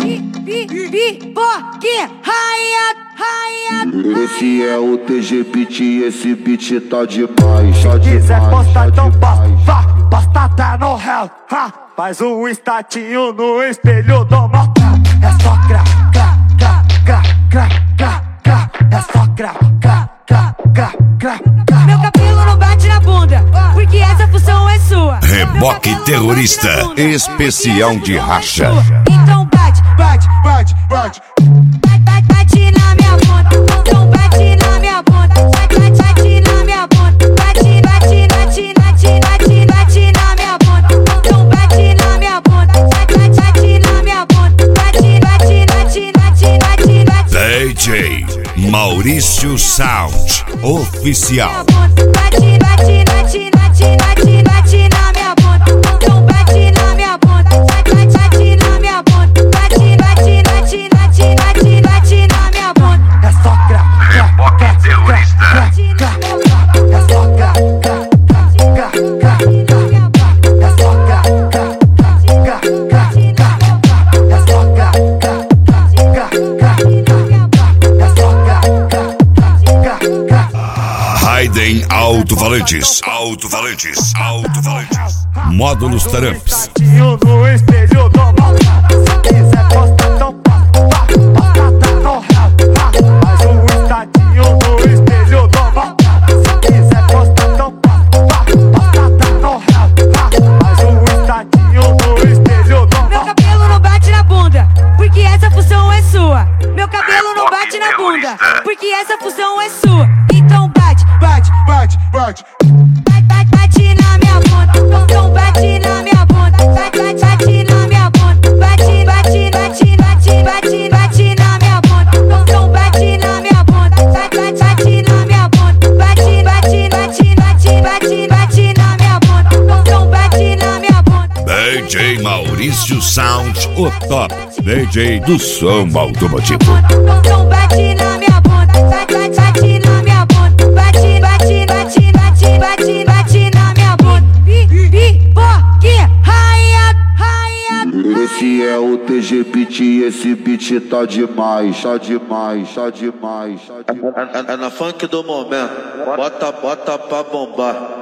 Pipoque, raia. Esse é o TG Beat, esse beat tá demais. Se quiser postar, então posta. Vá, posta tá no réu. Faz um estatinho no espelho do motel. É só crá, crá, crá, crá, crá, crá, crá. É só crá, crá, crá, crá, crá. Meu cabelo não bate na bunda, porque essa função é sua. Reboque terrorista, especial de racha. Então bate, bate, bate, bate. Bate na minha bunda, então bate na minha bunda. Bate na minha bunda, bate, bate, bate, bate, bate, bate na minha bunda. Então bate na minha bunda, bate na minha bunda. Bate, bate, bate, bate, bate, bate. DJ Maurício Sound Oficial. Bate, bate, bate, bate, bate, bate na minha bunda. Então bate na minha bunda, bate na minha bunda. Bate, bate, bate, bate, bate, bate na minha bunda. É só crá, Reboque terrorista. é só crá, crá, crá, crá, crá. É só crá, crá, crá, crá, crá. É só crá, crá, crá, crá, crá. É só crá, crá, crá, crá. Raiden Alto-Falantes. Alto-Falantes. Alto-Falantes. Módulos Taramps. No espelho do motel. Se quiser postar, então posta. Posta tá no réu. Faz um estatinho no espelho do motel. Se quiser postar, então posta. Posta tá no réu. Faz um estatinho no espelho do Meu motel. cabelo não bate na bunda, porque essa função é sua. Meu cabelo não bate na bunda, porque essa função é sua. Então bate, Bate, bate, bate. bate na minha bunda. Então bate na minha bunda, bate na minha bunda. Bate, bate, bate, bate, bate, bate na minha bunda. Então bate na minha bunda, bate na minha bunda. Bate, bate, bate, bate, bate, bate na minha bunda. Então bate na minha bunda. DJ Maurício Sound, o top DJ do som automotivo. Então bate na minha bunda, bate na minha bunda. Bate, bate, bate, bate, bate, bate na minha bunda. Pipoque, raia. Esse é o TG Beat, esse beat tá demais. Tá demais, tá demais, tá demais. É na funk do momento, bota pra bombar.